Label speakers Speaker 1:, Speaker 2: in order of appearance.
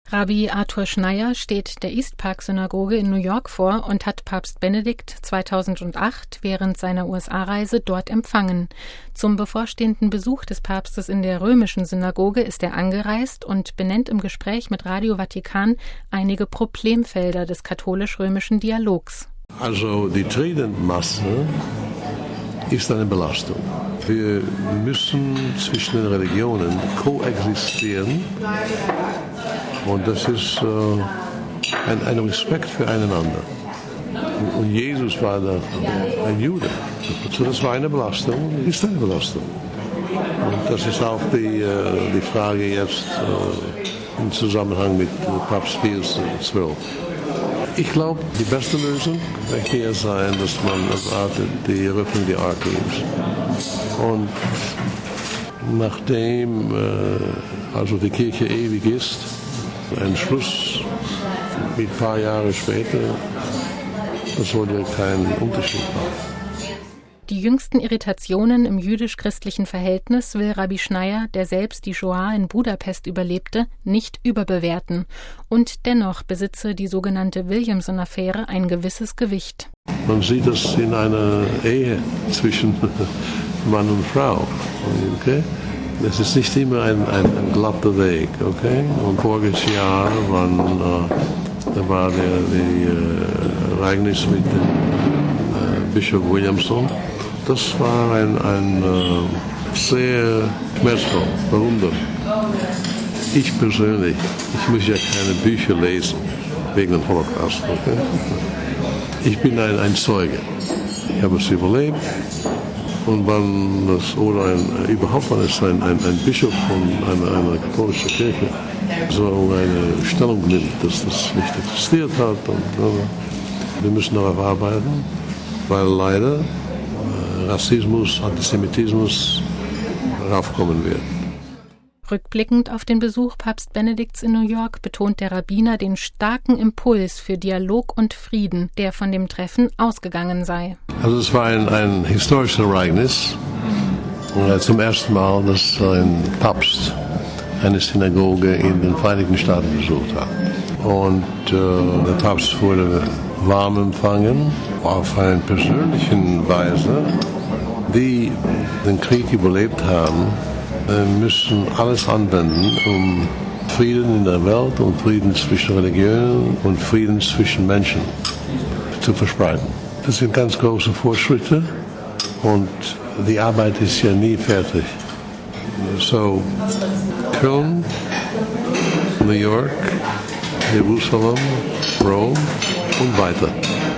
Speaker 1: Rabbi Arthur Schneier steht der East Park Synagoge in New York vor und hat Papst Benedikt 2008 während seiner USA-Reise dort empfangen. Zum bevorstehenden Besuch des Papstes in der römischen Synagoge ist er angereist und benennt im Gespräch mit Radio Vatikan einige Problemfelder des katholisch-römischen Dialogs.
Speaker 2: Also die Tredenmasse ist eine Belastung. Wir müssen zwischen den Religionen koexistieren und das ist ein Respekt füreinander. Und Jesus war ein Jude. So das war eine Belastung, ist eine Belastung. Und das ist auch die Frage jetzt im Zusammenhang mit Papst Pius XII. Ich glaube, die beste Lösung wird hier sein, dass man die Eröffnung der Archives. Und nachdem also die Kirche ewig ist, ein Schluss mit ein paar Jahre später, das soll ja keinen Unterschied machen.
Speaker 1: Die jüngsten Irritationen im jüdisch-christlichen Verhältnis will Rabbi Schneier, der selbst die Shoah in Budapest überlebte, nicht überbewerten. Und dennoch besitze die sogenannte Williamson-Affäre ein gewisses Gewicht.
Speaker 2: Man sieht das in einer Ehe zwischen Mann und Frau. Okay? Es ist nicht immer ein glatter Weg. Okay? Und voriges Jahr da war die Ereignis mit dem Bischof Williamson. Das war ein sehr schmerzvoll. Warum denn? Ich persönlich, ich muss ja keine Bücher lesen wegen dem Holocaust. Okay? Ich bin ein Zeuge. Ich habe es überlebt. Und wenn es ein Bischof von einer katholischen Kirche so eine Stellung nimmt, dass das nicht existiert hat, wir müssen darauf arbeiten, weil leider Rassismus, Antisemitismus raufkommen wird.
Speaker 1: Rückblickend auf den Besuch Papst Benedikts in New York betont der Rabbiner den starken Impuls für Dialog und Frieden, der von dem Treffen ausgegangen sei.
Speaker 2: Also es war ein historisches Ereignis. Zum ersten Mal, dass ein Papst eine Synagoge in den Vereinigten Staaten besucht hat. Und der Papst wurde warm empfangen, auf eine persönliche Weise. Die den Krieg überlebt haben, müssen alles anwenden, um Frieden in der Welt und Frieden zwischen Religionen und Frieden zwischen Menschen zu verspreiten. Das sind ganz große Fortschritte und die Arbeit ist ja nie fertig. So, Köln, New York, Jerusalem, Rom und weiter.